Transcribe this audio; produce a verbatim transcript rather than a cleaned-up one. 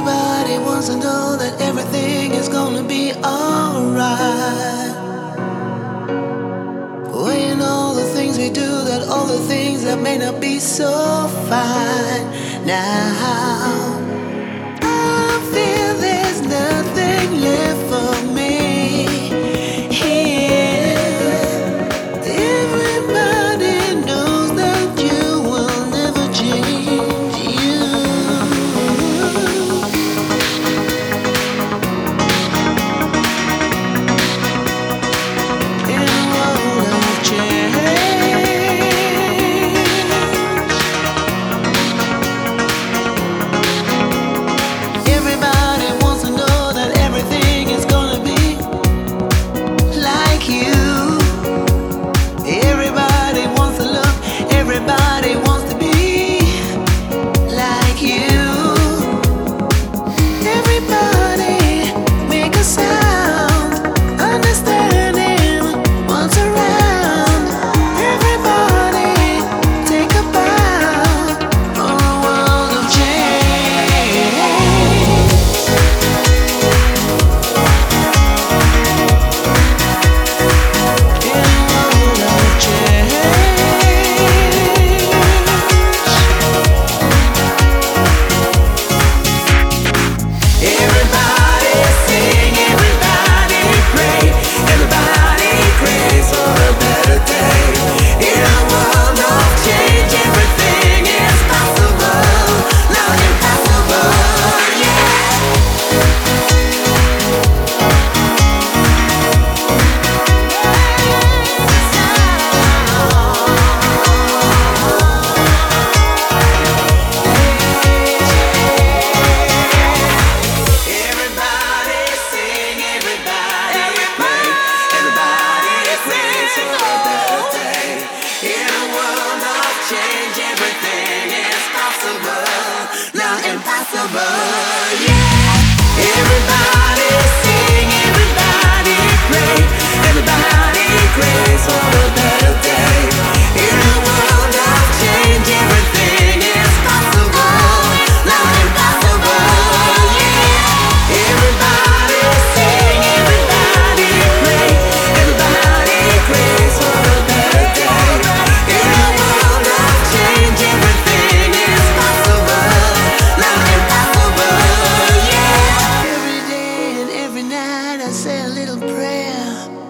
Everybody wants to know that everything is gonna be alright. Weighing all the things we do, that all the things that may not be so fine now. I feel there's nothing left for me here. Everybody knows that you will never change you. In a world of change, everybody wants to know that everything is gonna be like you. Everybody wants to look, everybody wants to be like you. Everybody make a sound, understanding what's around. Everybody take a bow for a world of change. In a world of change. Everybody sing, everybody pray, everybody prays for a better day. In a world of change, everything is possible, not impossible. Everybody sing, everybody pray, everybody prays for a better day. In a world of change, everything is possible, not impossible. Yeah. Everybody sing, everybody pray, everybody prays for a better day. In a world of change, everything is possible, not impossible. Yeah. Everybody sing, everybody pray, everybody prays for a better day. In a world of change, everything is possible, not impossible. Yeah. Every day and every night I say a little prayer.